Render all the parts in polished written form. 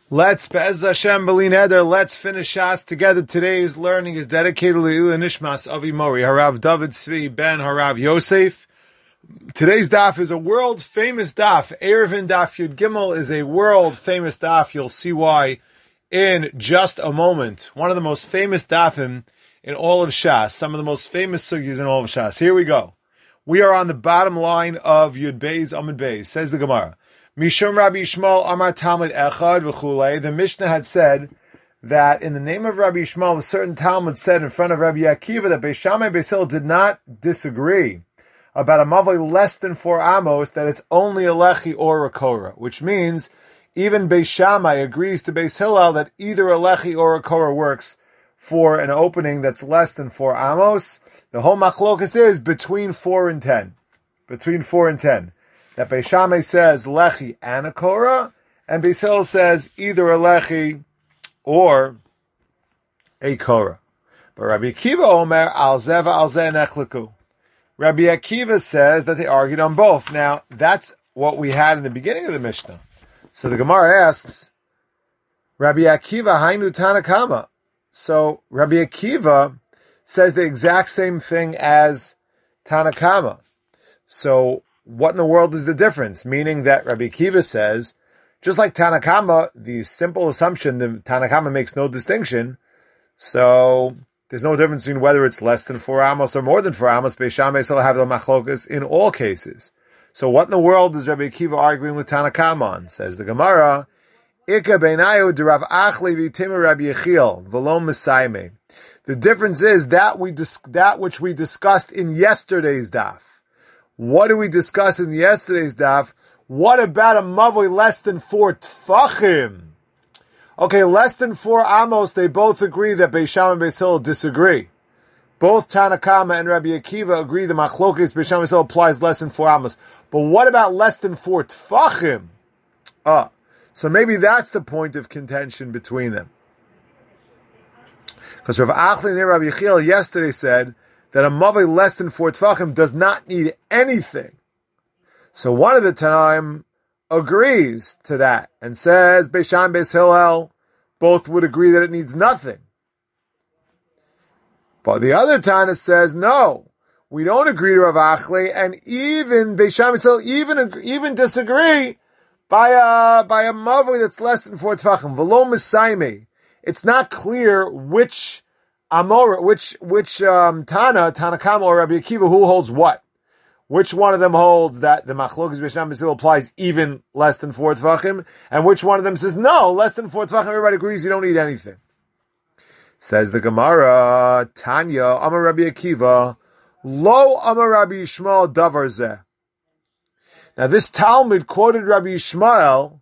Let's Be'ez Hashem B'li Neder. Let's finish Shas together. Today's learning is dedicated to Ilu Nishmas Avi Mori, Harav David Tzvi ben Harav Yosef. Today's daf is a world famous daf. Erevin Daf Yud Gimel is a world famous daf. You'll see why in just a moment. One of the most famous dafim in all of Shas. Some of the most famous sugyas in all of Shas. Here we go. We are on the bottom line of Yud Beis Amud Beis. Says the Gemara. Mishum Rabbi Yishmael Amar Talmud Echad v'chulei. The Mishnah had said that in the name of Rabbi Yishmael, a certain Talmud said in front of Rabbi Akiva that Beis Shammai Beis Hillel did not disagree about a mavoi less than 4 amos, that it's only a lechi or a korah, which means even Beis Shammai agrees to Beis Hillel that either a lechi or a korah works for an opening that's less than 4 amos. The whole machlokas is between 4 and 10. Between 4 and 10. That Beis Shammai says lechi and a korah, and Beis Hillel says either a lechi or a korah. But Rabbi Akiva Omer al zeva al zeh nechleku. Rabbi Akiva says that they argued on both. Now, that's what we had in the beginning of the Mishnah. So the Gemara asks, Rabbi Akiva hainu Tanakama. So Rabbi Akiva says the exact same thing as Tanakama. So what in the world is the difference? Meaning that Rabbi Akiva says, just like Tanakama, the simple assumption that Tanakama makes no distinction, so there's no difference between whether it's less than 4 amos or more than 4 amos. Beis Shammai still have the machlokas in all cases. So what in the world is Rabbi Akiva arguing with Tanakama on? Says the Gemara, Ika beinayu d'Rav Achli v'Timur Rabbi Yechiel v'lo Mesaime. The difference is that which we discussed in yesterday's daf. What did we discuss in yesterday's daf? What about a mavoi less than 4 tfachim? Okay, less than 4 amos, they both agree that Beis Shammai and Beis Hillel disagree. Both Tanakama and Rabbi Akiva agree the machlokes Beis Shammai and Beis Hillel applies less than 4 amos. But what about less than 4 tfachim? So maybe that's the point of contention between them. Because Rav Achli and Rabbi Yechiel yesterday said that a mavoi less than 4 tfachim does not need anything. So one of the Tanaim agrees to that and says Beis Shammai, Beis Hillel both would agree that it needs nothing. But the other Tana says no, we don't agree to Rav Achli, and even Beis Shammai, Beis Hillel even disagree by a mavoi that's less than 4 tfachim. V'lo Mesaime. It's not clear which Amor, which Tanakama or Rabbi Akiva, who holds what? Which one of them holds that the machlokas Beis Shammai Beis Hillel applies even less than 4 tefachim, and which one of them says no, less than 4 tefachim, everybody agrees you don't need anything. Says the Gemara, Tanya, Amar Rabbi Akiva, Lo Amar Rabbi Yishmael Davar Zeh. Now this Talmud quoted Rabbi Yishmael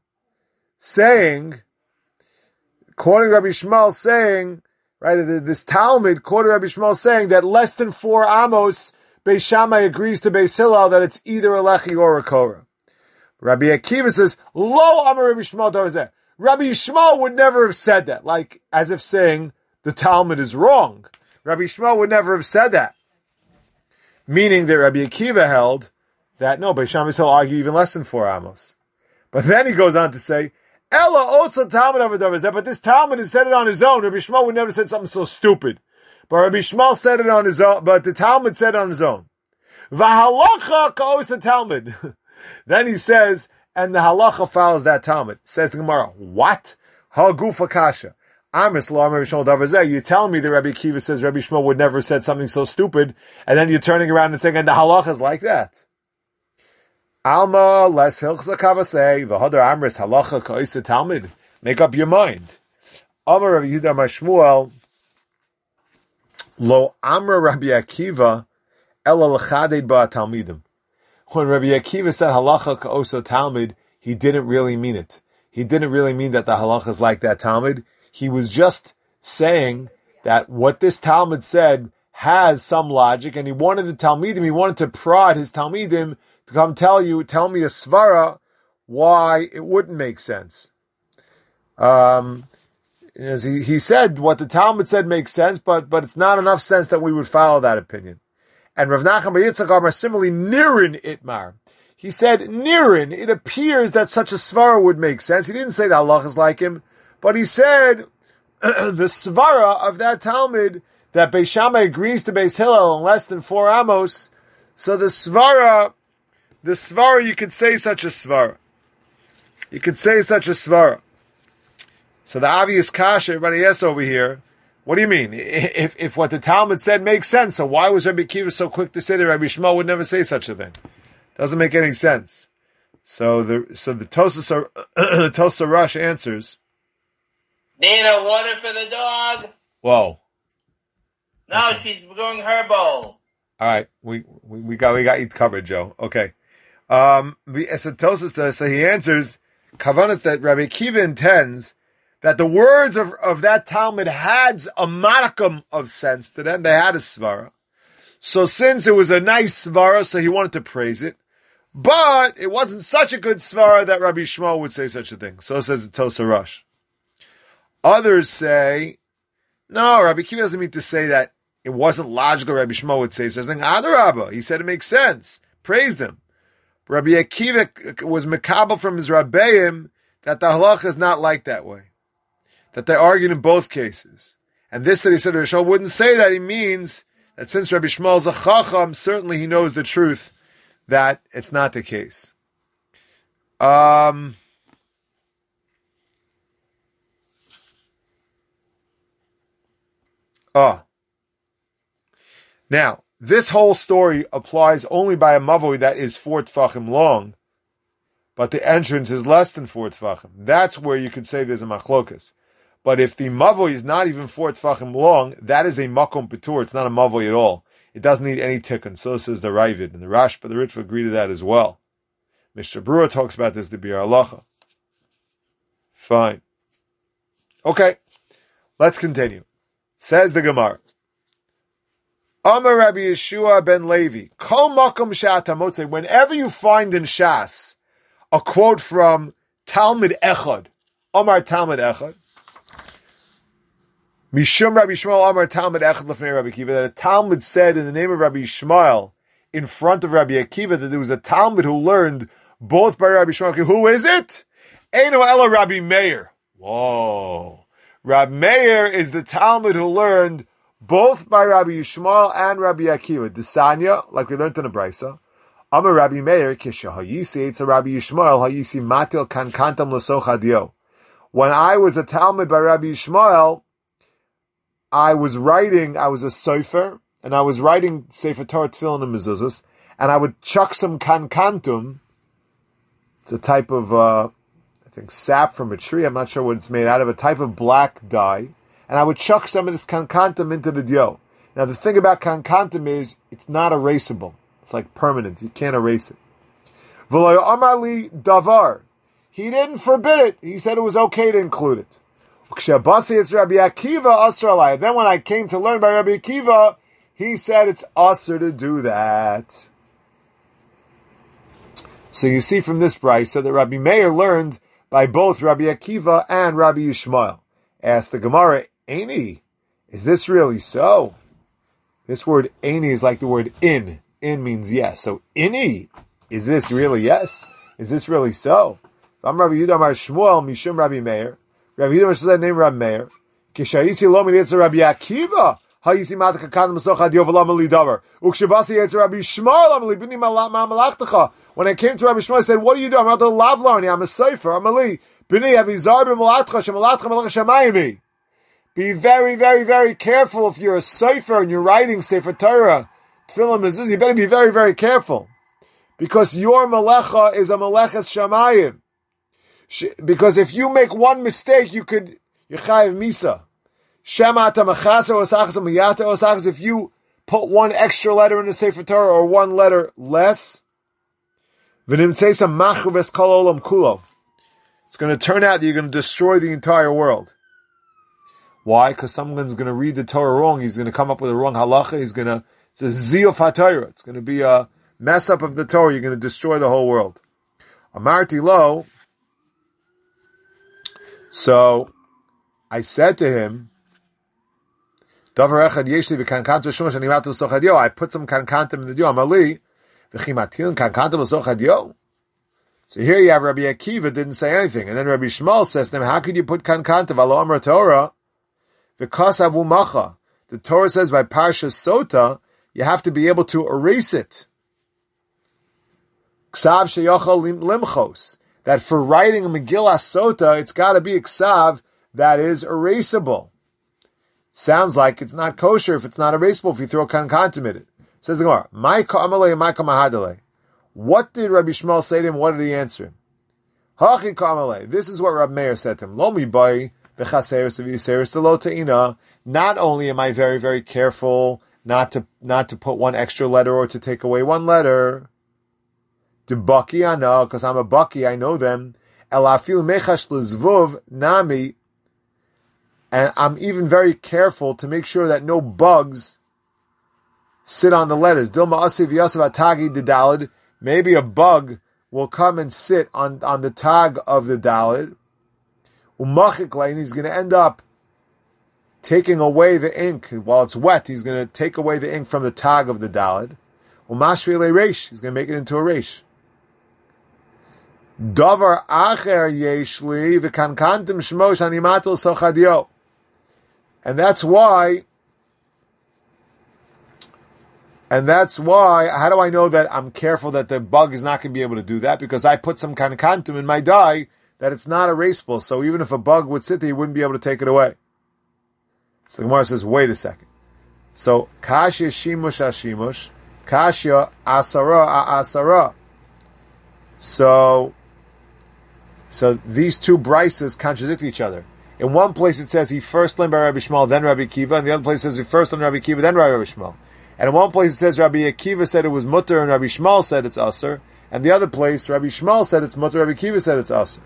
saying, right, this Talmud quoted Rabbi Yishmael saying that less than 4 amos, Beis Shammai agrees to Beis Hillel that it's either a lechi or a korah. Rabbi Akiva says, Lo Amar Rabbi Yishmael Davar Zeh. Rabbi Yishmael would never have said that, like as if saying the Talmud is wrong. Rabbi Yishmael would never have said that. Meaning that Rabbi Akiva held that no, Beis Shammai will argue even less than 4 amos. But then he goes on to say, Ella also Talmud over Davar Zeh, but this Talmud has said it on his own. Rabbi Yishmael would never have said something so stupid. But Rabbi Yishmael said it on his own, but the Talmud said it on his own. V'halacha ka'osa Talmud. Then he says, and the halacha follows that Talmud. Says the Gemara, what? Ha'gufa kasha. Amis lo Rabbi Yishmael Davar Zeh. You're telling me that Rabbi Akiva says Rabbi Yishmael would never have said something so stupid, and then you're turning around and saying, and the halacha is like that. Alma les hilchza kavasei v'hodar amris halacha ka'osa Talmud. Make up your mind. Amar Rabbi Yehuda Mashmuel Lo Amra Rabbi Akiva Ela L'chaded Ba Talmidim. When Rabbi Akiva said halacha ka'osa Talmud, he didn't really mean it. He didn't really mean that the halacha is like that Talmud. He was just saying that what this Talmud said has some logic, and he wanted he wanted to prod his Talmidim to come tell me a svara why it wouldn't make sense. As he said, what the Talmud said makes sense, but it's not enough sense that we would follow that opinion. And Rav Nachman bar Yitzchak Amar similarly Nirin Itmar. He said Nirin, it appears that such a svara would make sense. He didn't say the halach is like him, But he said the svara of that Talmud that Beis Shammai agrees to Beis Hillel in less than 4 amos. So the svara, you could say such a svara. You could say such a svara. So the obvious kasha everybody asks over here, what do you mean? If what the Talmud said makes sense, so why was Rabbi Akiva so quick to say that Rabbi Shmuel would never say such a thing? Doesn't make any sense. So the Tosa Rush answers. Nina, water for the dog. Whoa. No, okay. She's going her bowl. All right, we got you covered, Joe. Okay. So he answers, Kavanas, that Rabbi Akiva intends that the words of that Talmud had a modicum of sense to them. They had a svara. So since it was a nice svara, so he wanted to praise it. But it wasn't such a good svara that Rabbi Shmuel would say such a thing. So says the Tosa Rush. Others say, no, Rabbi Akiva doesn't mean to say that it wasn't logical Rabbi Shmuel would say such a thing. Adarabba, he said it makes sense. Praised him. Rabbi Akiva was mekabel from his Rabbeim that the halacha is not like that way. That they argued in both cases. And this that he said Rabbi Shmuel wouldn't say that, he means that since Rabbi Shmuel is a chacham, certainly he knows the truth that it's not the case. Now, this whole story applies only by a mavoi that is 4 tfachim long, but the entrance is less than 4 tfachim. That's where you could say there's a machlokas. But if the mavoi is not even 4 tfachim long, that is a makom petur. It's not a mavoi at all. It doesn't need any tikkun. So says the Ravid. And the Rashba, the Ritva agree to that as well. Mr. Brewer talks about this, the Bir Halacha. Fine. Okay. Let's continue. Says the Gemara. Amar Rabbi Yeshua ben Levi. Kol makom she'ata motze. Whenever you find in Shas a quote from Talmud Echad, Amar Talmud Echad, Mishum Rabbi Shmuel Amar Talmud Echad Lefnei Rabbi Akiva, that a Talmud said in the name of Rabbi Shmuel in front of Rabbi Akiva that there was a Talmud who learned both by Rabbi Shmuel. Okay, who is it? Eino Ela Rabbi Meir. Whoa. Rabbi Meir is the Talmud who learned both by Rabbi Yishmael and Rabbi Akiva. Desanya, like we learned in the Brisa. Amar Rabbi Meir, Kishahayisi, it's a Rabbi Yishmael, Hayisi Matil Kankantam Lasochadio. When I was a Talmud by Rabbi Yishmael, I was a sofer, and I was writing Sefer Torah, Tefillin, and Mezuzahs, and I would chuck some kankantum. It's a type of, I think, sap from a tree. I'm not sure what it's made out of, a type of black dye. And I would chuck some of this kankantum into the dio. Now, the thing about kankantum is, it's not erasable. It's like permanent. You can't erase it. V'lo amali davar. He didn't forbid it. He said it was okay to include it. Then when I came to learn by Rabbi Akiva, he said it's usher to do that. So you see from this brisa that Rabbi Meir learned by both Rabbi Akiva and Rabbi Yishmael. Asked the Gemara, Eini, is this really so? This word Eini is like the word in. In means yes. So Ini, is this really yes? Is this really so? I'm Rabbi Yudah Amar Shmuel Mishum Rabbi Meir. Rabbi Yudah said name Rabbi Meir. Kishayisi lo min yetzer Rabbi Akiva. Hayisi mataka kadam socha diovalam ali davar. Ukshibasi yetzer Rabbi Shmuel amali bini ma'malachtecha. When I came to Rabbi Shmuel, I said, "What do you do? I'm not the lavlarni. I'm a sefer. I'm ali bini avizar b'malatcha shemalatcha malach shamayimi." Be very, very, very careful if you're a sefer and you're writing Sefer Torah, Tefillin Mezuzah. You better be very, very careful, because your malecha is a maleches shamayim. Because if you make one mistake, you could yechayev misa. Shemata machasa osachas miyata osachas. If you put one extra letter in the Sefer Torah or one letter less, v'nimtzeisa machubes kol olam kulo. It's going to turn out that you're going to destroy the entire world. Why? Because someone's going to read the Torah wrong. He's going to come up with a wrong halacha. It's a ziyuf haTorah. It's going to be a mess up of the Torah. You're going to destroy the whole world. Amarti lo. So I said to him, Davar echad yeshli v'kankantam shmosh animatu sochadio. I put some kankantam in the dio. Amali v'chimatil kankantam sochadio. So here you have Rabbi Akiva didn't say anything, and then Rabbi Shmuel says to him, "How could you put kankantav alo amra Torah because avu macha?" The Torah says by Parsha Sota you have to be able to erase it. Ksav sheyachal limchos. That for writing a Megillah Sota, it's got to be a ksav that is erasable. Sounds like it's not kosher if it's not erasable if you throw kankantam in it. Says the Gemara, what did Rabbi Shmuel say to him? What did he answer him? This is what Rabbi Meir said to him. Not only am I very, very careful not to put one extra letter or to take away one letter. To baki I know, because I'm a baki, I know them. Nami. And I'm even very careful to make sure that no bugs sit on the letters. Maybe a bug will come and sit on the tag of the dalid. And he's going to end up taking away the ink. While it's wet, he's going to take away the ink from the tag of the dalid. He's going to make it into a reish. Davar acher yeshli v'kankantim shmo shani matel sochadio. And that's why, how do I know that I'm careful that the bug is not going to be able to do that? Because I put some kankantum in my dye that it's not erasable. So even if a bug would sit there, he wouldn't be able to take it away. So the Gemara says, wait a second. So, kashya shimush ashimush, kashya asara asara. So these two brises contradict each other. In one place it says he first learned by Rabbi Shmuel, then Rabbi Akiva, and the other place it says he first learned Rabbi Akiva, then Rabbi Shmuel. And in one place it says Rabbi Akiva said it was mutter and Rabbi Shmuel said it's aser, and the other place Rabbi Shmuel said it's mutter, Rabbi Akiva said it's aser.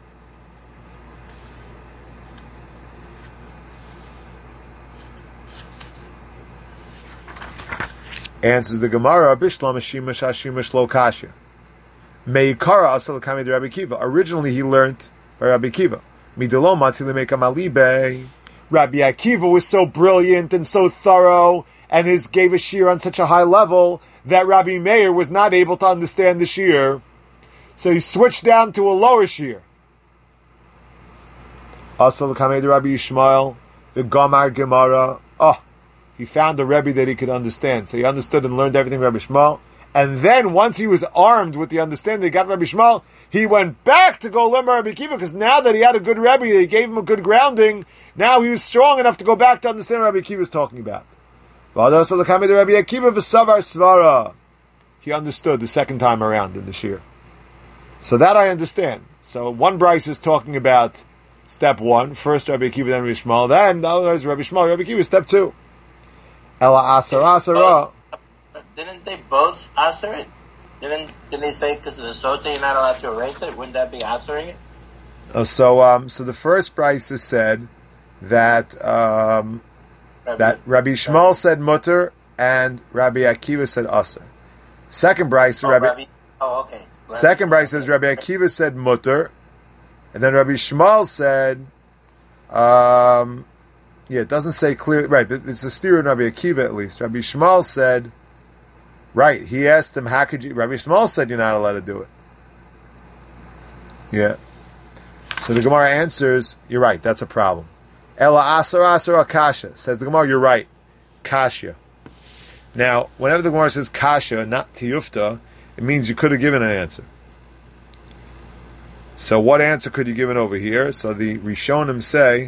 Answers the Gemara, Bishlam Hashimash Hashimash Lo Kasha. Meikara asal kami Rabbi Akiva. Originally he learned by Rabbi Akiva. Midolo matzili meka malibe. Rabbi Akiva was so brilliant and so thorough, and gave a shir on such a high level that Rabbi Meir was not able to understand the shir, so he switched down to a lower shir. Asal kami Rabbi Yishmael, the Gamar Gemara. He found a Rebbe that he could understand, so he understood and learned everything Rabbi Shmuel. And then, once he was armed with the understanding he got Rabbi Shmuel, he went back to go learn Rabbi Akiva, because now that he had a good Rebbe, they gave him a good grounding, now he was strong enough to go back to understand what Rabbi Akiva was talking about. He understood the second time around in the shir. So that I understand. So one Bryce is talking about step one, first Rabbi Akiva, then Rabbi Shmuel, then otherwise Rabbi Shmuel, Rabbi Akiva, step two. Ela asara asara. Didn't they both aser it? Didn't they say because of the sota you're not allowed to erase it? Wouldn't that be asering it? So the first Brisa said that that Rabbi Shmuel said mutter and Rabbi Akiva said aser. Second Brisa, okay. Second Brisa says Rabbi Akiva said mutter, and then Rabbi Shmuel said, it doesn't say clearly, right? But it's a steer in Rabbi Akiva at least. Rabbi Shmuel said. Right, he asked him, how could you... Rabbi Shmuel said you're not allowed to do it. Yeah. So the Gemara answers, you're right, that's a problem. Ela asara asara kasha. Says the Gemara, you're right. Kasha. Now, whenever the Gemara says kasha, not tiyufta, it means you could have given an answer. So what answer could you given over here? So the Rishonim say...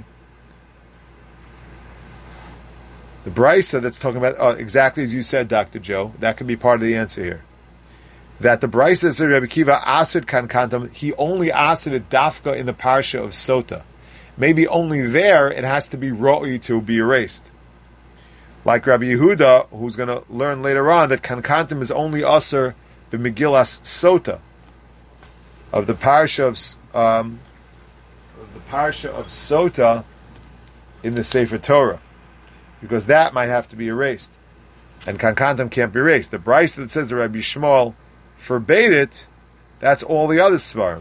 The Brisa that's talking about, exactly as you said, Dr. Joe, that could be part of the answer here. That the Brisa that said Rabbi Akiva asid kankantam, he only asid it dafka in the parsha of Sota. Maybe only there it has to be ro'i to be erased. Like Rabbi Yehuda, who's going to learn later on that kankantam is only aser b'megillas Sota of the parsha of Sota in the Sefer Torah. Because that might have to be erased. And kankantam can't be erased. The Bryce that says that Rabbi Shmuel forbade it, that's all the other svarim.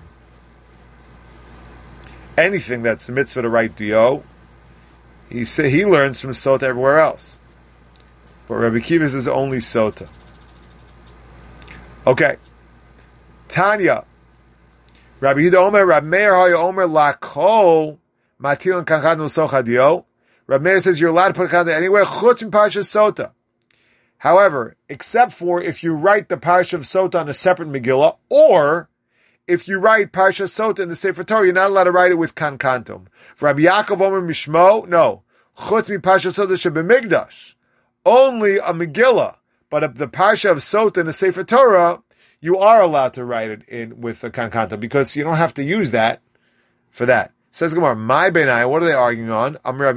Anything that's a mitzvah to write dio, he learns from Sota everywhere else. But Rabbi Akiva is only Sota. Okay. Tanya. Rabbi Yehuda Omer, Rabbi Meir Haya Omer Lakol Matil and Kankan Sochadio. Rabbi Meir says you're allowed to put Kankan anywhere. Chutz in Parsha Sota. However, except for if you write the Parsha of Sota on a separate Megillah, or if you write Parsha Sota in the Sefer Torah, you're not allowed to write it with Kankantum. For Rabbi Yaakov Omer Mishmo, no. Chutz mi Parsha Sota shebemigdash. Only a Megillah, but the Parsha of Sota in the Sefer Torah, you are allowed to write it in with the Kankantum, because you don't have to use that for that. Says Gemara, my Benai, what are they arguing on?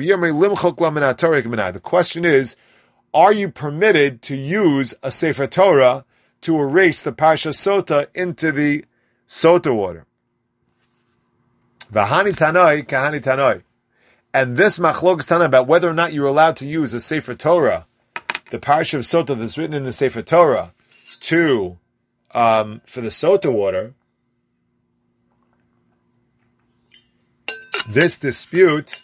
The question is, are you permitted to use a Sefer Torah to erase the Parsha Sota into the Sota water? V'hani tanoi kahani tanoi. And this machlokes tana about whether or not you're allowed to use a Sefer Torah, the Parsha of Sota that's written in the Sefer Torah, to for the Sota water. This dispute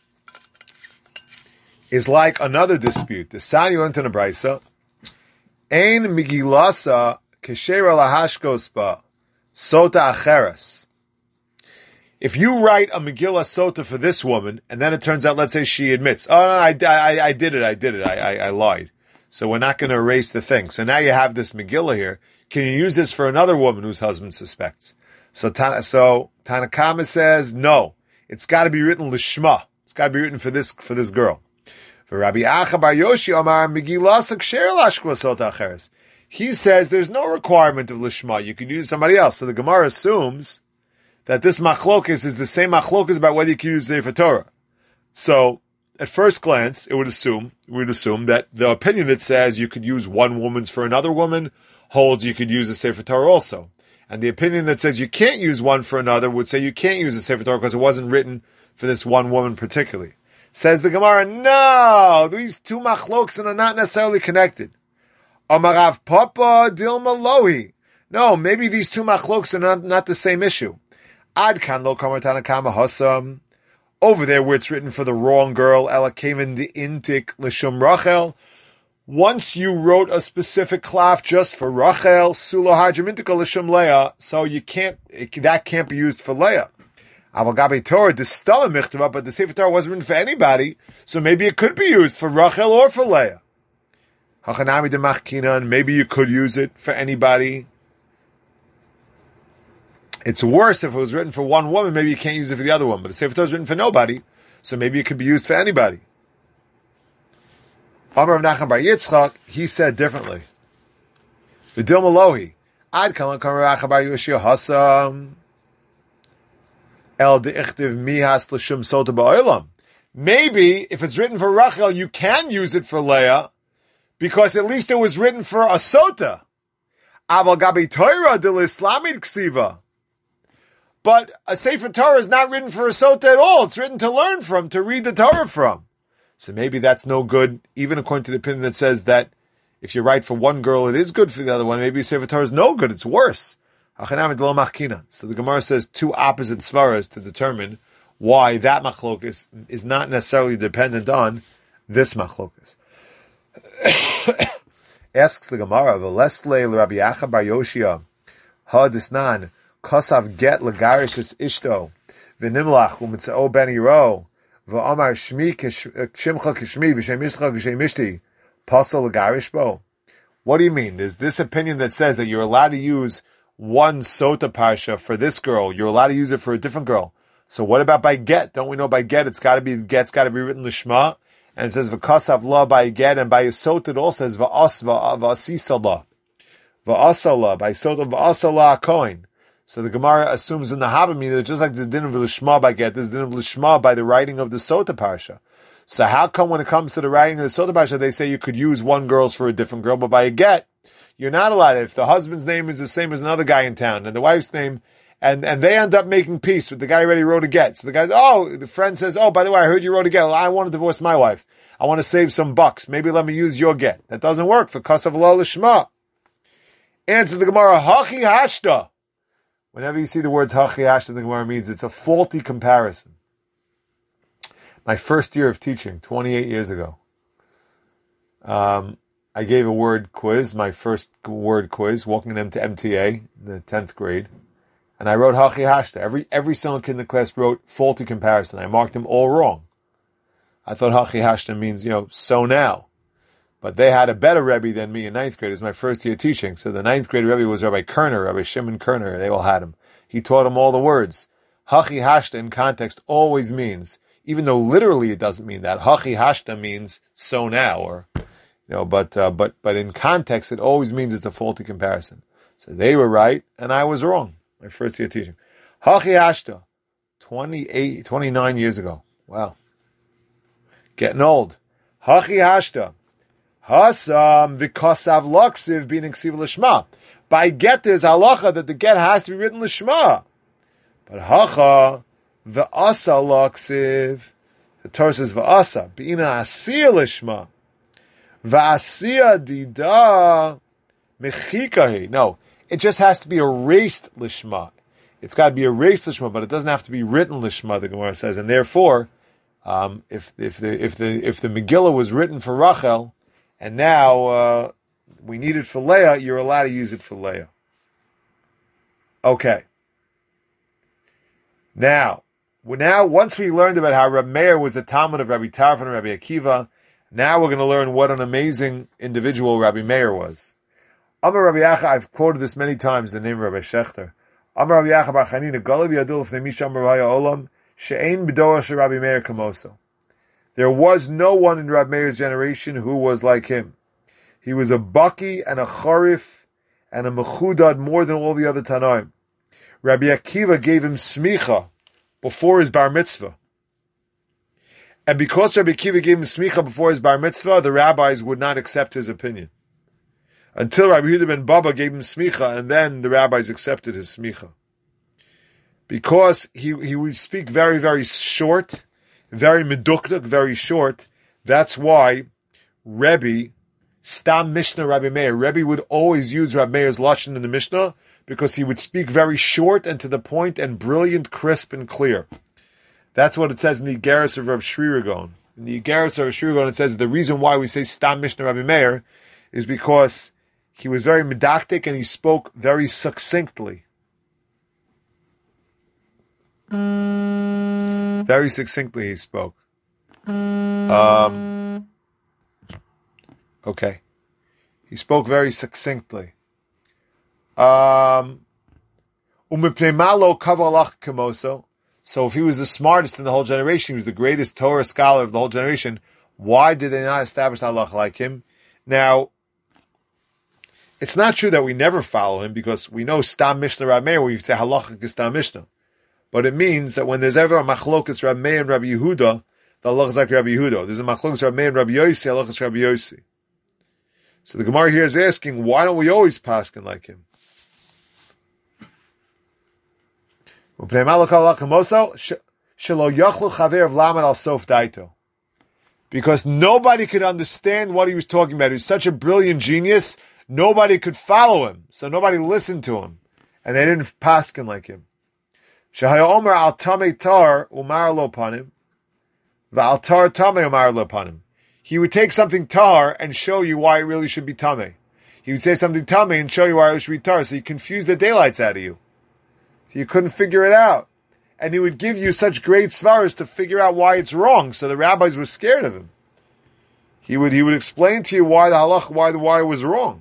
is like another dispute. The Sani went to the Brisa. Ein migilasa keshera lahashkospa sota acheres. If you write a Megillah Sota for this woman, and then it turns out, let's say she admits, oh, no, I did it, I lied. So we're not going to erase the thing. So now you have this Megillah here. Can you use this for another woman whose husband suspects? So Tanakama says, no. It's got to be written lishma. It's got to be written for this girl. For Rabbi Acha Bar Yoshi Amar Megillah Ksher Lashkva Sota Acheres. He says there's no requirement of lishma. You can use somebody else. So the Gemara assumes that this machlokes is the same machlokes about whether you can use Sefer Torah. So at first glance, we would assume that the opinion that says you could use one woman's for another woman holds you could use a Sefer Torah also. And the opinion that says you can't use one for another would say you can't use a Sefer Torah because it wasn't written for this one woman particularly. Says the Gemara, no, these two machlokes are not necessarily connected. Amarav Papa Dilma Lohi. No, maybe these two machlokes are not the same issue. Ad kan lo kamar Tanakama hasam. Over there where it's written for the wrong girl, ela kamen di intik l'shum Rachel. Once you wrote a specific klaf just for Rachel, sulo harjamintika l'shum Leah, so that can't be used for Leah. Avagabe Torah distala michtava, but the Sefer Torah wasn't written for anybody, so maybe it could be used for Rachel or for Leah. Hachanami de machkinan, maybe you could use it for anybody. It's worse if it was written for one woman, maybe you can't use it for the other one, but the Sefer Torah is written for nobody, so maybe it could be used for anybody. Amar of Nachman Bar Yitzchak, he said differently. The Dilma Lohi, Ad kalan kamar Bar Yoshia Hasam, El de'ichtiv mihas l'shum sota ba'olam. Maybe if it's written for Rachel, you can use it for Leah, because at least it was written for a sota. Aval gabi Torah de l'Islamid ksiva. But a Sefer Torah is not written for a sota at all. It's written to learn from, to read the Torah from. So maybe that's no good, even according to the opinion that says that if you write for one girl, it is good for the other one. Maybe Sefer Torah is no good, it's worse. So the Gemara says two opposite svaras to determine why that machlokes is not necessarily dependent on this machlokes. Asks the Gemara, V'lesle Rabbi Acha Bar Yoshia, Ha disnan, Kosav get Lagarish is Ishto, V'nimlach u'mitzao ben Yiro, V'amar Shmi Shimcha Kishmi, V'shem Mishcha K'shem Mishti, Pasal Lagarish Bo. What do you mean? There's this opinion that says that you're allowed to use one sota parsha for this girl. You're allowed to use it for a different girl. So what about by get? Don't we know by get get's got to be written lishma? And it says v'kasav la by get, and by sota it all says v'asisala by sota v'asala coin. So the Gemara assumes in the Havamina that just like this din of lishma by get, this din of lishma by the writing of the sota parsha. So how come when it comes to the writing of the sota parsha they say you could use one girl's for a different girl, but by a get you're not allowed. If the husband's name is the same as another guy in town, and the wife's name, and they end up making peace, but the guy already wrote a get. So the friend says, oh, by the way, I heard you wrote a get. Well, I want to divorce my wife. I want to save some bucks. Maybe let me use your get. That doesn't work for kasav lo lishma. Answer the Gemara, hachi hashta. Whenever you see the words hachi hashta, the Gemara means it's a faulty comparison. My first year of teaching, 28 years ago, I gave a word quiz, my first word quiz, walking them to MTA in the 10th grade. And I wrote Hachi Hashta. Every single kid in the class wrote faulty comparison. I marked them all wrong. I thought Hachi Hashta means, so now. But they had a better Rebbe than me in ninth grade. It was my first year teaching. So the ninth grade Rebbe was Rabbi Kerner, Rabbi Shimon Kerner. They all had him. He taught them all the words. Hachi Hashta in context always means, even though literally it doesn't mean that. Hachi Hashta means so now, or but in context it always means it's a faulty comparison. So they were right and I was wrong. My first year teaching. Hachi Hashta, 29 years ago. Wow, getting old. Hachi Hashta. Hasam v'kosav loksiv being ksiv l'shma. By get there's halacha that the get has to be written l'shma. But hacha v'asa loksiv. The Torah says v'asa being asiya l'shma. V'asiya dida mechikahi. No, it just has to be erased l'shma. It's got to be erased l'shma, but it doesn't have to be written l'shma. The Gemara says, and therefore, if the Megillah was written for Rachel. And now we need it for Leah, you're allowed to use it for Leah. Okay. Now, once we learned about how Reb Meir was a Talmud of Rabbi Tarfon and Rabbi Akiva, now we're going to learn what an amazing individual Rabbi Meir was. Amar Rabbi Yacha, I've quoted this many times, the name of Rabbi Shechter. Amar Rabbi Yacha bar Chanina, Galav Yadul Fnei Misham Rabbi Olam, She'ein B'dorah Shel Rabbi Meir Kamoso. There was no one in Rab Meir's generation who was like him. He was a baki and a charif and a mechudad more than all the other Tanaim. Rabbi Akiva gave him smicha before his bar mitzvah. And because Rabbi Akiva gave him smicha before his bar mitzvah, the rabbis would not accept his opinion. Until Rabbi Yehuda ben Baba gave him smicha, and then the rabbis accepted his smicha. Because he would speak very, very short, very medukduk, very short. That's why Rebbe, Stam Mishnah Rabbi Meir, Rebbe would always use Rabbi Meir's lashon in the Mishnah because he would speak very short and to the point and brilliant, crisp and clear. That's what it says in the Igeris of Rav Shri. In the Igeris of Rav Shri, it says the reason why we say Stam Mishnah Rabbi Meir is because he was very medactic and he spoke very succinctly. Very succinctly he spoke. Okay. He spoke very succinctly. So if he was the smartest in the whole generation, he was the greatest Torah scholar of the whole generation, why did they not establish halach like him? Now, it's not true that we never follow him because we know Stam Mishnah Rabbi Meir where you say halach is Stam Mishnah. But it means that when there's ever a machlokas Rabbi Meir and Rabbi Yehuda, the halach is like Rabbi Yehuda. There's a machlokas Rabbi Meir and Rabbi Yossi, halach is Rabbi Yossi. So the Gemara here is asking, why don't we always paskin like him? Because nobody could understand what he was talking about. He was such a brilliant genius, nobody could follow him. So nobody listened to him. And they didn't paskin like him. Shahaya Omer al Tamei Tar Umar lo panim, v'al Tar Tamei Umar lo panim. He would take something tar and show you why it really should be tamei. He would say something tamei and show you why it should be tar. So he confused the daylights out of you. So you couldn't figure it out. And he would give you such great svaras to figure out why it's wrong. So the rabbis were scared of him. He would explain to you why the halach, why it was wrong.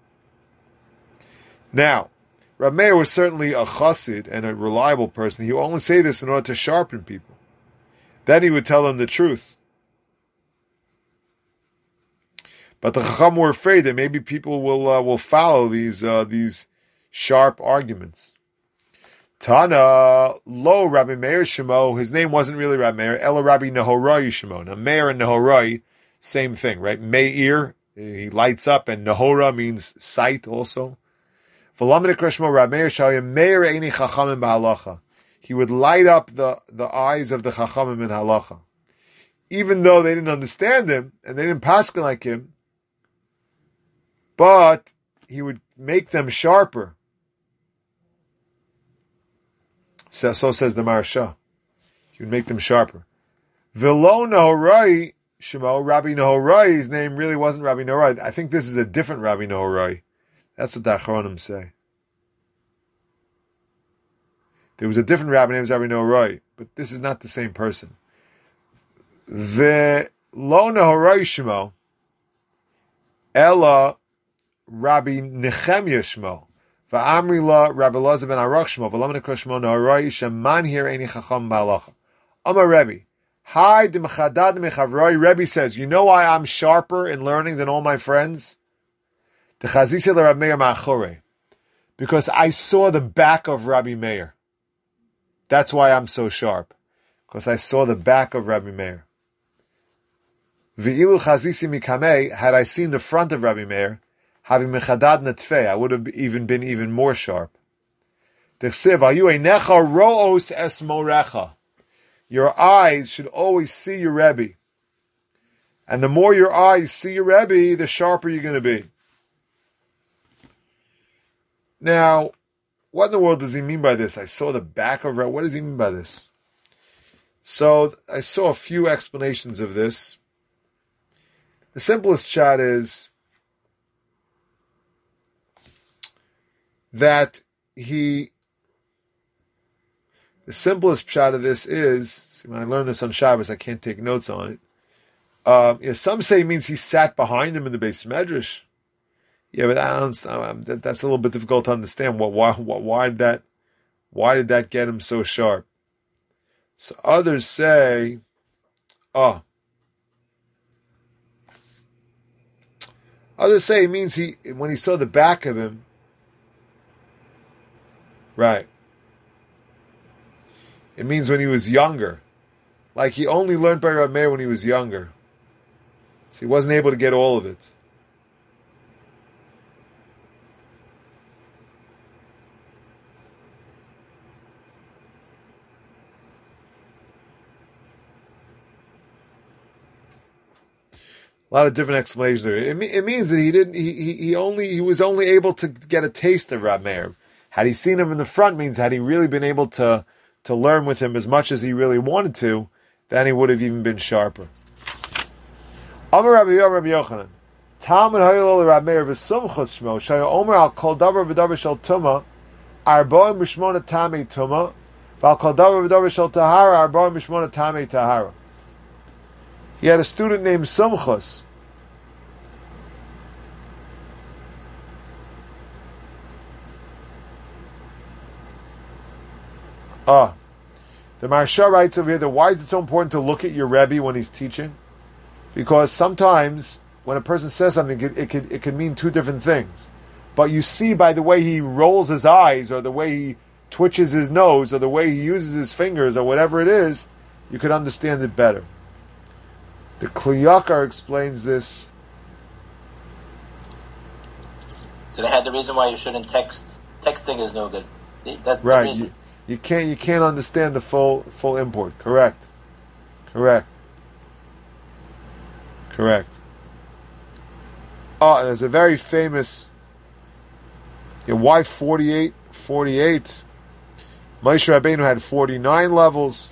Now, Rav Meir was certainly a chassid and a reliable person. He would only say this in order to sharpen people. Then he would tell them the truth. But the Chacham were afraid that maybe people will follow these sharp arguments. Tana lo Rabbi Meir Shemo. His name wasn't really Rabbi Meir. Ela Rabbi Nehorai Shemo. Now Meir and Nehorai, same thing, right? Meir, he lights up, and Nehora means sight also. He would light up the eyes of the Chachamim in halacha. Even though they didn't understand him, and they didn't paskin like him, but he would make them sharper. So says the Maharsha. He would make them sharper. Velo Nehorai Shemo, Rabbi Nehorai, his name really wasn't Rabbi Nehorai. I think this is a different Rabbi Nehorai. That's what the Achronim say. There was a different rabbi named Rabbi Norai, but this is not the same person. The lo Nehorai Shmo, Ella Rabbi Nechemia Shmo, Va'amri la Rabbi Elazar ben Aruch Shmo, V'lam nekra Shmo Nehorai Sheman here Eini Chacham Ba'alacha. Amar Rebbe, Hi D'mechadad Mechavroi. Rebbe says, you know why I'm sharper in learning than all my friends? D'chazisi le Rabbi Meir ma'achorei, because I saw the back of Rabbi Meir. That's why I'm so sharp, because I saw the back of Rabbi Meir. V'ilu chazisi mikamei, had I seen the front of Rabbi Meir, having mechadad netfei, I would have been even more sharp. D'chsev ayu einecha ro'os es morecha. Your eyes should always see your Rebbe. And the more your eyes see your Rebbe, the sharper you're going to be. Now, what in the world does he mean by this? I saw the back of Rebbe. What does he mean by this? So, I saw a few explanations of this. The simplest shot is that the simplest shot of this is, see, when I learned this on Shabbos, I can't take notes on it. Some say it means he sat behind him in the Beis Medrash. Yeah, but that's a little bit difficult to understand. Why did that get him so sharp? So others say, others say it means when he saw the back of him, right? It means when he was younger. Like he only learned by Rabbi Meir when he was younger. So he wasn't able to get all of it. A lot of different explanations there. It means that he was only able to get a taste of Rabbi Meir. Had he seen him in the front, means had he really been able to learn with him as much as he really wanted to, then he would have even been sharper. Amar Rabbi Yochanan, Talmud Hayol Rabbi Meir v'Sumchus Shmo Shayo Omer al Kol Davar v'Davar Shel Tuma Arboim Mishmona Tamei Tuma v'al Kol Davar v'Davar Shel Tahara Arboim Mishmona Tamei Tahara. He had a student named Sumchus. The Maharsha writes over here that why is it so important to look at your Rebbe when he's teaching? Because sometimes when a person says something, it could mean two different things. But you see by the way he rolls his eyes, or the way he twitches his nose, or the way he uses his fingers, or whatever it is, you could understand it better. The Kli Yakar explains this. So they had the reason why you shouldn't text. Texting is no good. That's right. The reason. You can't understand the full import. Correct. There's a very famous. Why 48? 48. Moshe Rabbeinu had 49 levels.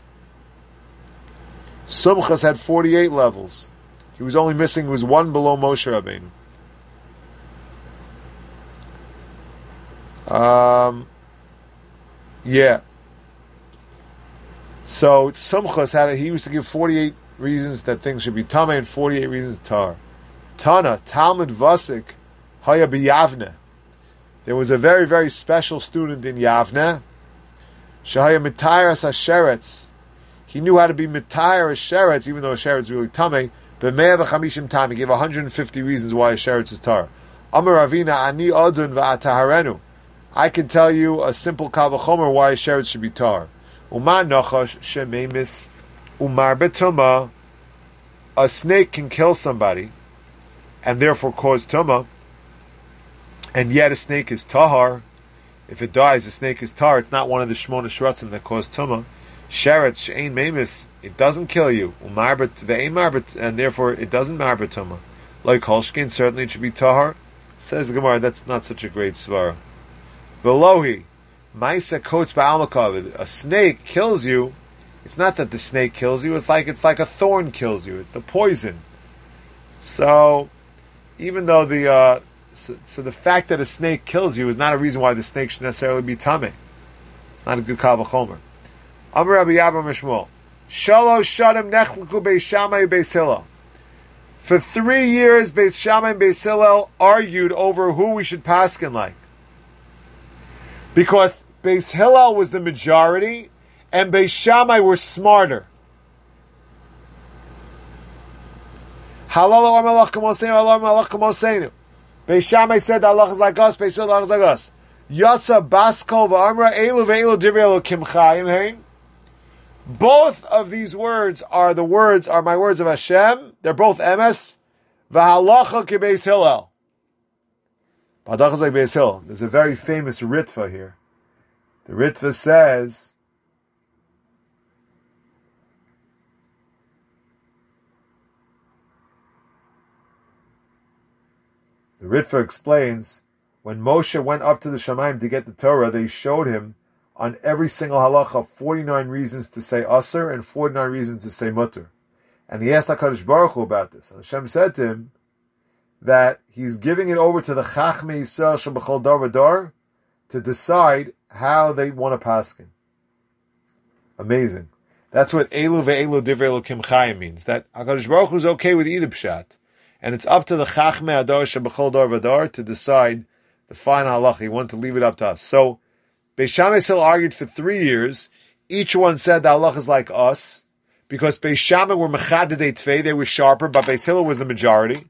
Sumchus had 48 levels. He was only missing was one below Moshe Rabbeinu. Yeah. So Sumchus he used to give 48 reasons that things should be tamei and 48 reasons tar. Tana Talmud Vasik Haya b'Yavne. There was a very, very special student in Yavne. Shahaya Mitayras Hasheretz. He knew how to be Mitayras Sheretz, even though Sheretz is really tamei. But Me'ah v'chamishim tam. He gave 150 reasons why Sheretz is tar. Amar Ravina Ani Odun v'ataharenu. I can tell you a simple kal v'chomer why a sheretz should be tar. Uma nachash shememis umar betuma. A snake can kill somebody and therefore cause tuma, and yet a snake is tahar. If it dies, a snake is tar. It's not one of the shmona shratzim that cause tuma. Sheretz she'ein memis, it doesn't kill you. Umar bet ve'ein marbet, and therefore it doesn't marbet tuma. Like holshkin, certainly it should be tahar. Says the Gemara, that's not such a great svara. Velohi, Maisa Kotes Ba'almakavid. A snake kills you. It's not that the snake kills you. It's like a thorn kills you. It's the poison. So, even though so the fact that a snake kills you is not a reason why the snake should necessarily be tamei. It's not a good Kal V'chomer. Amar Rabbi Abba Mishmuel. Shalosh shanim nechleku Beis Shammai Beis Hillel. For 3 years, Beis Shammai and Beis Hillel argued over who we should paskin like. Because Beis Hillel was the majority, and Beis Shammai were smarter. Halalo amalach kamosenu, halalo amalach kamosenu. Beis Shammai said Allah is like us, Beis Hillel is like us. Yatsa baskol v'amra elu ve'elu divrei Elokim chayim hein. Both of these words are my words of Hashem. They're both emes. V'halacha ki Beis Hillel. Badach is like Beis Hillel. There's a very famous Ritva here. The Ritva says, the Ritva explains, when Moshe went up to the Shamayim to get the Torah, they showed him on every single halacha 49 reasons to say Aser and 49 reasons to say Mutter. And he asked HaKadosh Baruch Hu about this. And Hashem said to him that he's giving it over to the Chachmei Yisrael Shebechol Dor V'Dor to decide how they want to paskin. Amazing. That's what Elu ve'elu divrei Elokim chayim means. That HaKadosh Baruch Hu is okay with either pshat. And it's up to the Chachmei Ador Shebechol Dor V'Dor to decide the final halacha. He wanted to leave it up to us. So, Beis Shammai still argued for 3 years. Each one said the halacha is like us, because Beis Shammai were mechadedei tvei, they were sharper, but Beis Hillel was the majority.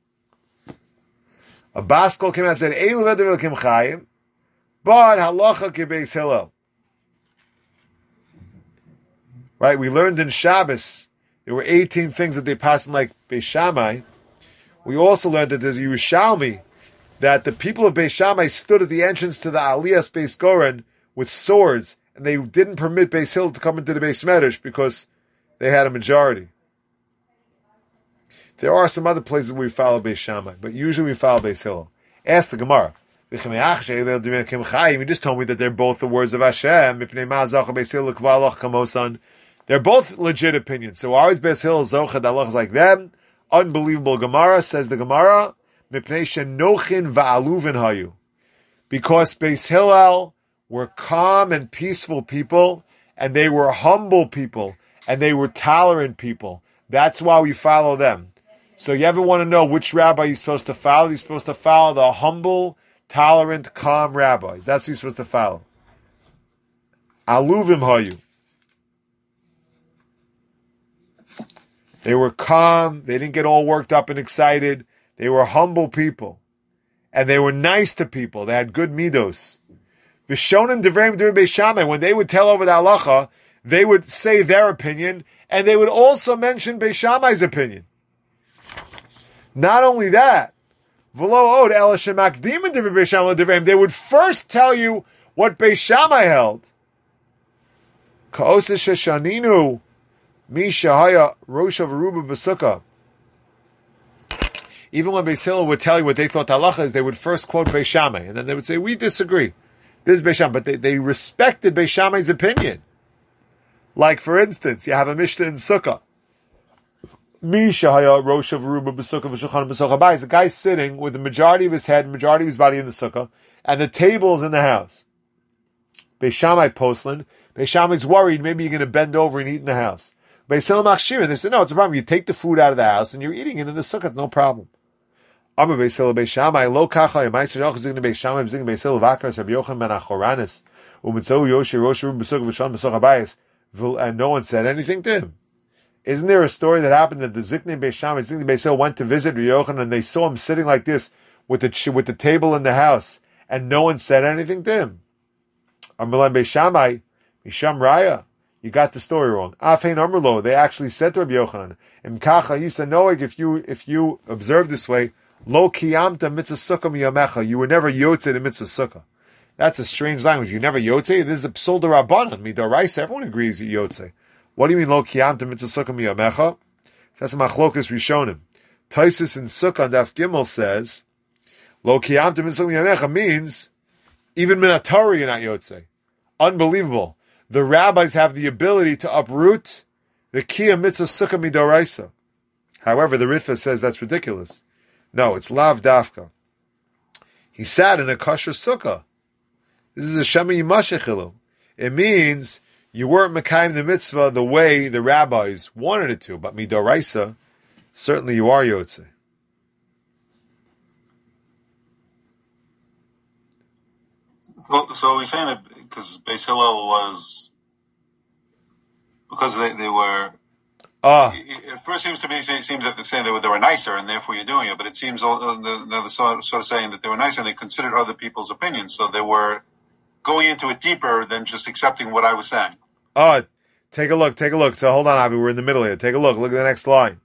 A Baskol came out and said, Eilu v'ediv Elokim chayim, but halacha ki Beis Hillel. Right, we learned in Shabbos, there were 18 things that they passed like Beis Shammai. We also learned that there's Yerushalmi, that the people of Beis Shammai stood at the entrance to the Aliyas Beis Goren with swords, and they didn't permit Beis Hillel to come into the Beis Medrash because they had a majority. There are some other places where we follow Beis Shammai, but usually we follow Beis Hillel. Ask the Gemara. You just told me that they're both the words of Hashem. They're both legit opinions. So why is Beis Hillel zochad Allah is like them? Unbelievable Gemara, says the Gemara. Because Beis Hillel were calm and peaceful people, and they were humble people, and they were tolerant people. That's why we follow them. So you ever want to know which rabbi you're supposed to follow? You're supposed to follow the humble, tolerant, calm rabbis. That's who you're supposed to follow. Aluvim hayu. They were calm. They didn't get all worked up and excited. They were humble people. And they were nice to people. They had good midos. Vishonim devreim Beis Shammai, when they would tell over the halacha, they would say their opinion, and they would also mention Beis Shammai's opinion. Not only that, they would first tell you what Beis Shammai held. Even when Beis Hillel would tell you what they thought halacha is, they would first quote Beis Shammai, and then they would say, we disagree. This is Beis Shammai. But they respected Beis Shammai's opinion. Like, for instance, you have a Mishnah in Sukkah. A guy sitting with the majority of his head and majority of his body in the Sukkah, and the table is in the house. Beis Shammai postlin. Beis Shammai's worried maybe you're going to bend over and eat in the house. Beis Hillel machshir, they said, no, it's a problem. You take the food out of the house and you're eating it in the Sukkah. It's no problem. Amar Beis Hillel Beis Shammai lo kacha yemaiser yoch zing Beis Shammai zing Beis Hillel vakras Rabbi Yochanan ben Achoranis umitzau Yoshi rosh rub b'sukkah v'shon b'sukkah bayis, and no one said anything to him. Isn't there a story that happened that the Ziknei Beis Shammai, Ziknei Beis Hillel went to visit Rabbi Yochanan and they saw him sitting like this with the table in the house, and no one said anything to him? Amar Beis Shammai Misham Raya. You got the story wrong. Afein Amrlo, they actually said to Rabbi Yochanan, Imkacha Yisa Noeg, if you observe this way, Lo Kiyamta Mitzvah Sukkah Miyamecha, you were never Yotze to Mitzvah Sukkah. That's a strange language. You never Yotze? This is a Psul D'Rabbanan. Midoraisa, everyone agrees you Yotze. What do you mean Lo Kiyamta Mitzvah Sukkah Miyamecha? That's a Machlokas Rishonim. Taisus in Sukkah and Daf Gimel says, Lo Kiyamta Mitzvah Miyamecha means, even Minatori you're not Yotze. Unbelievable. The rabbis have the ability to uproot the Kiyam Mitzvah Sukkah Midoraisa. However, the Ritva says that's ridiculous. No, it's Lav Dafka. He sat in a kosher sukkah. This is a Shema Yimashech Hillel. It means you weren't Mekayim the mitzvah the way the rabbis wanted it to, but Midoraisa, certainly you are Yotzei. So we're saying that because Beis Hillel was, because they were, it first seems that they're saying they were nicer and therefore you're doing it, but it seems they're sort of saying that they were nicer and they considered other people's opinions, so they were going into it deeper than just accepting what I was saying. Take a look. So hold on, Avi, we're in the middle here. Take a look at the next line.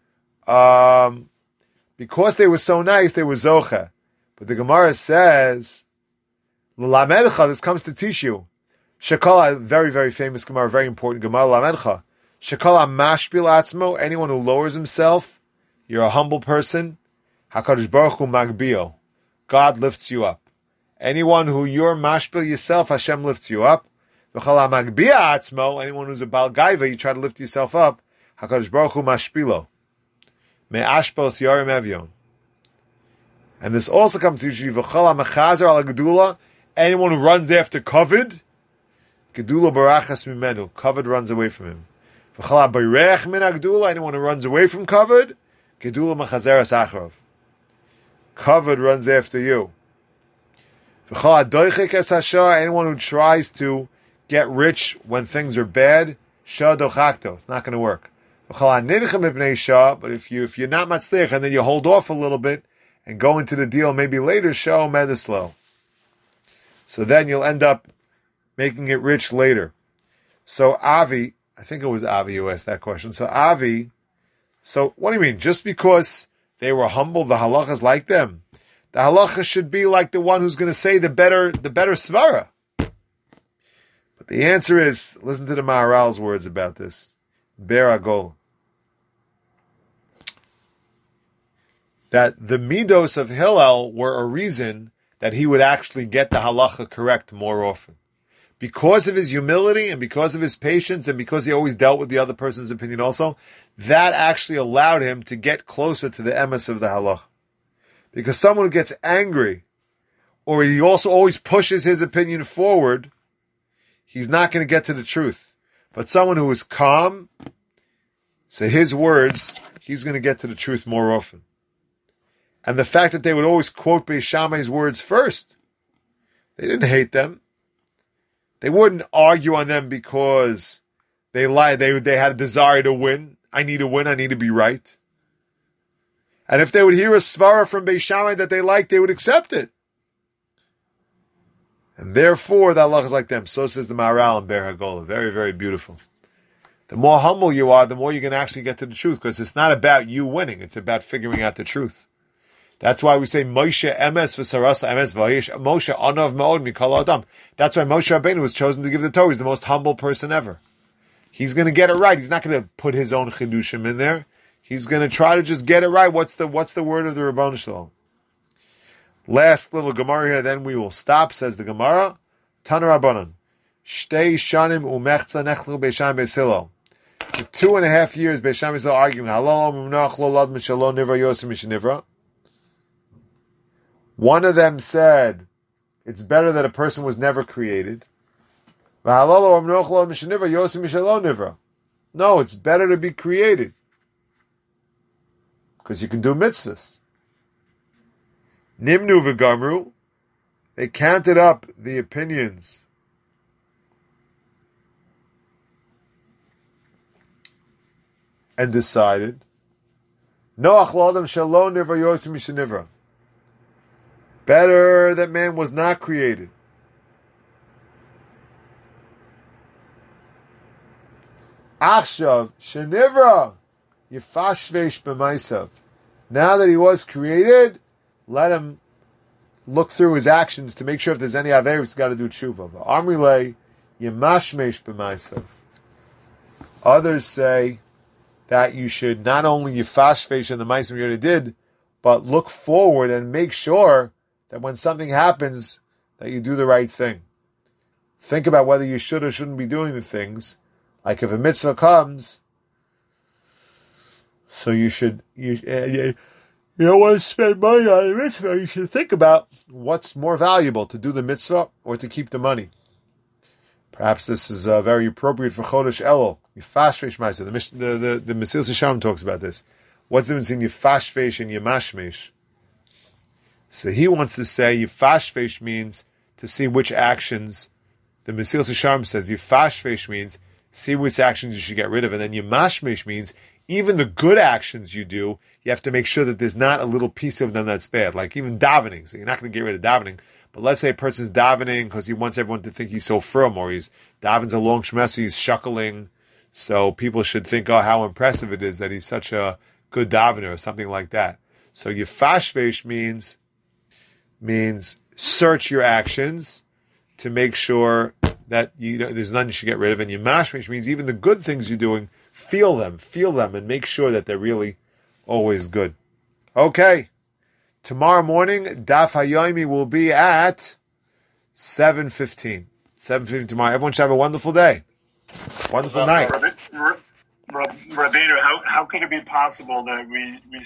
Because they were so nice, they were Zocha. But the Gemara says, L'lamedcha, this comes to teach you. Shekala, very, very famous Gemara, very important Gemara, L'lamedcha. Shekala mashpil atzmo, anyone who lowers himself, you're a humble person. HaKadosh Baruch Hu magbio, God lifts you up. Anyone who you're mashpil yourself, Hashem lifts you up. V'chala magbia atzmo, anyone who's a bal gaiva, you try to lift yourself up. HaKadosh Baruch Hu mashpilo. Me'ashpos yarim evyon. And this also comes to you, v'chala mechazer ala gedula, anyone who runs after kavod, gedula barachas mimenu, kavod runs away from him. V'chala bayrech min agdula, anyone who runs away from kavod, gedula mechazeres achrov. Kavod runs after you. V'chala doichik es hashar, anyone who tries to get rich when things are bad, shah dochakto, it's not going to work. V'chala nidchem ibnei shah, but if you're not matzliach and then you hold off a little bit and go into the deal maybe later, shah medislo. So then you'll end up making it rich later. So Avi, I think it was Avi who asked that question. So Avi, so what do you mean? Just because they were humble, the halachas like them? The halacha should be like the one who's going to say the better svara. But the answer is, listen to the Maharal's words about this. Ber Agol. That the midos of Hillel were a reason that he would actually get the halacha correct more often. Because of his humility and because of his patience and because he always dealt with the other person's opinion also, that actually allowed him to get closer to the emes of the halacha. Because someone who gets angry, or he also always pushes his opinion forward, he's not going to get to the truth. But someone who is calm, so his words, he's going to get to the truth more often. And the fact that they would always quote Beis Shammai's words first, they didn't hate them. They wouldn't argue on them because they lied. They had a desire to win. I need to win. I need to be right. And if they would hear a svara from Beis Shammai that they liked, they would accept it. And therefore, the halach is like them. So says the Maharal and Ber Hagolah. Very, very beautiful. The more humble you are, the more you can actually get to the truth, because it's not about you winning. It's about figuring out the truth. That's why we say Moshe emes v'sarasa emes v'hayish Moshe anav ma'od mikol adam. That's why Moshe Rabbeinu was chosen to give the Torah. He's the most humble person ever. He's going to get it right. He's not going to put his own chidushim in there. He's going to try to just get it right. What's the word of the Rabbanu Shalom? Last little Gemara here, then we will stop. Says the Gemara, Tana Rabbanan, Shtei shanim umechza nechlu Beis Shammai Beis Hillel. For 2.5 years, Beis Shammai is arguing. Halal umnach lo lad mishalom nivra yosem mishnivra. One of them said, it's better that a person was never created. No, it's better to be created. Because you can do mitzvahs. Nimnu v'gamru, they counted up the opinions. And decided, Noach l'adam shelo nivra yosim mishnivra. Better that man was not created. Achshav shenivra yifashvesh b'maisav. Now that he was created, let him look through his actions to make sure if there's any averis, he's got to do tshuva. Amrilei yimashmesh b'maisav. Others say that you should not only yifashvesh in the maisav you already did, but look forward and make sure that when something happens, that you do the right thing. Think about whether you should or shouldn't be doing the things. Like if a mitzvah comes, so you don't want to spend money on a mitzvah, you should think about what's more valuable, to do the mitzvah or to keep the money. Perhaps this is very appropriate for Chodesh Elul. Yifashvesh Ma'aser. The Mesilas Yesharim talks about this. What's the difference between Yifashvesh and Yemashmesh? So he wants to say Yifashvesh means to see which actions. The Mesilas Yesharim says Yifashvesh means see which actions you should get rid of, and then Yemashmesh means even the good actions you do, you have to make sure that there's not a little piece of them that's bad. Like even davening. So you're not going to get rid of davening. But let's say a person's davening because he wants everyone to think he's so firm, or he's daven's a long shemesa, he's shuckling, so people should think, oh, how impressive it is that he's such a good davener, or something like that. So Yifashvesh means search your actions to make sure that there's none you should get rid of, and Yemashmesh means even the good things you're doing, feel them, and make sure that they're really always good. Okay. Tomorrow morning, Daf Hayomi will be at 7:15. 7:15 tomorrow. Everyone should have a wonderful day. Wonderful night. Rabbeinu, how could it be possible that we